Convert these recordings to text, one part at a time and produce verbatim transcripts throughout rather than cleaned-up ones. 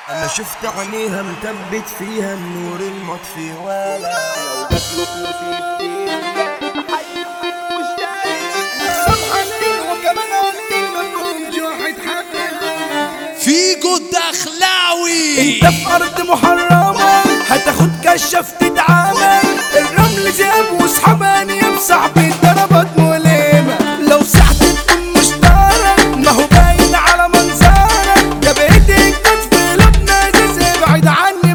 انا شفت عينيها مثبت فيها النور المطفي ولا لو جاتله فلوس يفتيني حي مش تاني صبحتين وكمان قلت المفهوم جوحد حبيبي فيجو الدخلاوي. انت في ارض محرمة هتاخد كشف تتعامل الرمل زاب وصحباني بصاحبي ضربات مؤلمة لو سحت تكون مشترك ما هو باين على منظرك ده بايدك في قلوبنا ازاز ابعد عني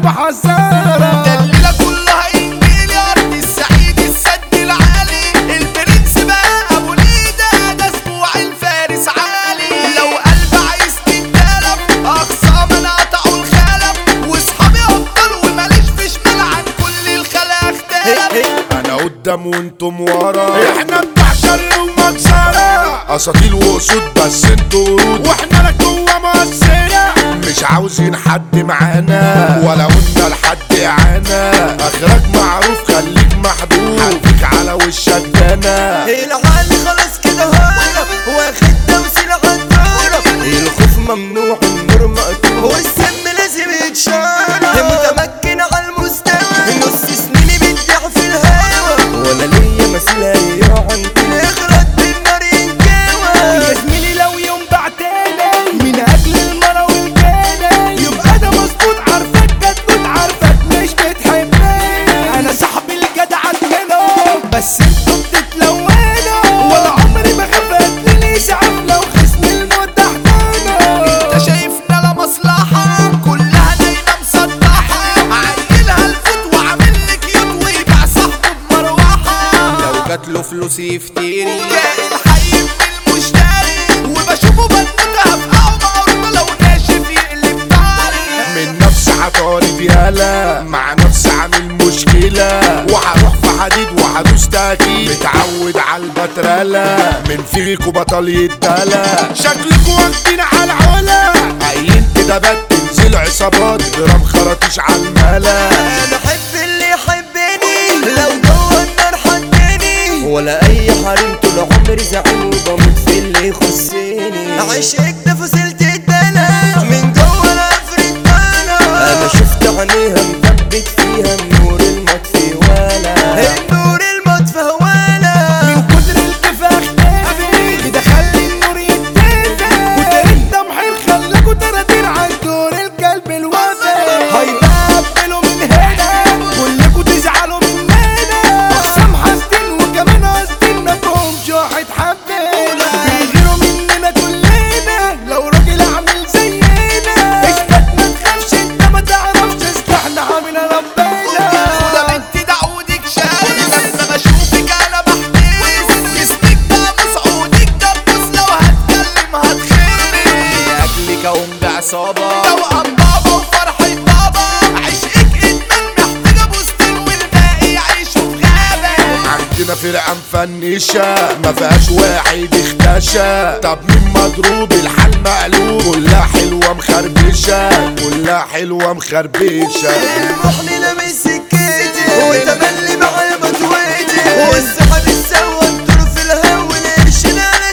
بحذرك ده الليلة كلها انجيل يا ارض السعيد السد العالي البرنس بقى ابو ليدة ده اسبوع الفارس عالي لو قلب عايز تتكلم اقصى من قطعوا الخلف واصحابي ابطال وماليش في شمال عن كل الخلا اختلف. انا قدام وانتم ورا احنا بتاع شر ومكسرة اساطيل واسود بس انتوا ورود واحنا لك جوه مؤثرة مش عاوزين حد معانا ولا قلنا لحد اعانا اخرك معروف خليك محبوب هديك على وشك دانا العالي خلاص كده هرب واخد توسيل عالدرب الخوف ممنوع النور مقتول والسم لازم يتشرب متمكن على المستوى نص سنيني بتضيع في الهوا ولا ليا مثيل يقعن نغرق بالنار ينكوى يا زميلي لو يوم بعتني من اجل المرا والجني يبقى ده مظبوط عارفك جدود عارفك مش بتحبني انا صاحبي الجدع منهم بس انتوا بتتلونوا ولا عمري ما خفت لي سعف لو خصني الموت تحتنا انت شايفنا لا مصلحة كلها دايما مسطحة عيلها الفوت وعامل لك كيوت ويبيع صاحبه بمروحة لو جاتله فلوس يفتري كائن حي من المشتري وبشوفه بنوتها في قهوة لو ناشف يقلب طاري من نفس عطارد يالا مع نفس عامل مشكلة وهروح في حديد وهدوس تأكيد متعود على البترالة من فيكوا بطل يتدلى شكلكوا واخدين على العلا قايلين كده بات تنزل عصابات جرام خراطيش على الملا انا احب اللي يحبني لو جوه النار حطني ولا اي حريم طول عمري زعيم وبموت في اللي يخصني عشقك ده فصلت الدلع من جوه العفريت طالع انا شفت عينيها مثبت فيها النور المطفي ولا النور المطفي ولا من كتر الكفاح اختفي ده خلي النور يتدفى وتر الدمحير خلاكوا تراتير عن دور القلب الوفي هيتقبلوا من هنا كلكوا تزعلوا مننا اقسام حاسدين وكمان قاصدين مفهومش واحد حبينا بيغيروا مننا كلنا لو راجل عامل زينا اثبت ما تخافش انت ما تعرفش اصلحنا عامل ربنا ده بنت دعودك شايف لما بشوفك انا بحتوس اسمك ده مسعودك ده بص لو هتكلم هتخرب اجلك اقوم بعصابة توأم بابا وفرحة بابا عشقك ادمان محتاجة بوستين والباقي يعيشوا في غابة عندنا فرقة مفنشة ما فيهاش واحد اختشى طب مين مضروب الحال مقلوب كلها حلوة مخربشة كلها حلوة مخربشة المحن لمس سكتي وتملي معايا بتويتي والسحاب السوا الدور في الهوا والقرشين على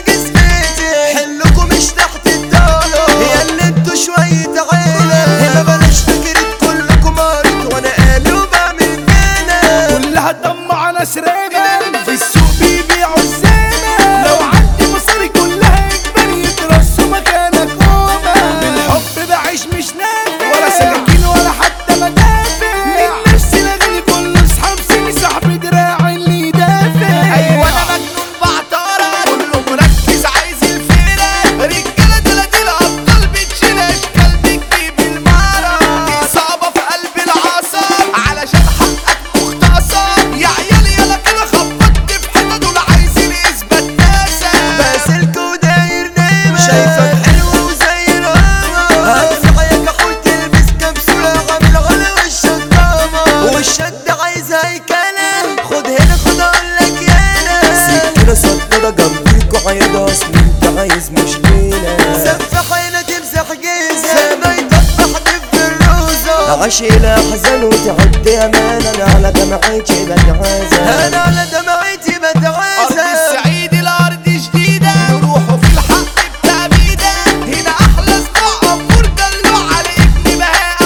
جسمتي حلكوا مش تحت الدولة يا اللي انتوا شوية عيلة ما بلاش فكرة كلكم مريض وانا قالي وبعمل كده كلها طمع ناس ريبة في السوق بيبيعوا الزينة لو عندي مصاري كلها اجباري يترصوا مكانك هما بالحب بعيش مش نافع ولا سكاكين ولا حتى مدافع من نفسي لاغني كل اصحاب سيني صاحبي دراعي اللي يدافع ايوه انا مجنون بعطارة كله مركز عايز الفيرة رجالة دلاديل ابطال بتشيل اشكال بتجيب المارة اصابة في قلب العصا علشان حقك مختصر يا عيال يلا كده خبطت في حتة دول عايزين اثبات ناسا باسلك وداير نايمة شايفك حلوة وزي القمر هتفعيك احاول تلبس كبسولة عامل غلا وشك قمر والشد عايز هيكلة خد هنا خد اقولك يالا سكينة صدادة جنبيك وعيادة اصل انت عايز مشكلة سفح هنا تمسح جيزة ما يطبح في الروزة عاشق الاحزان وتعد امان انا على دمعتي بتعازة انا على دمعتي ارض بتعازة السعيد الارض جديدة نروحوا في الحق بتأبيدة هنا احلى اسبوع امور دلوع على ابن بهاء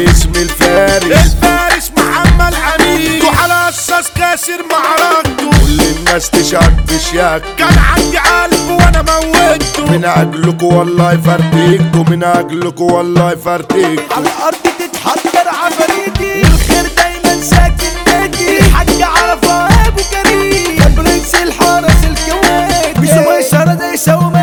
باسم الفارس الفارس محمد امين وعلى قصاص كاسر معركته كل الناس تشهد بشياك كان عندي قلب وانا موتته من اجلكوا والله فرتكته من اجلكوا والله فرتكته على الارض تتحضر عفاريتي والخير دايما ساكن نادي الحاج عرفة ابو كريم برنس الحرس الكويتي بيسوي اشاره ده يسوي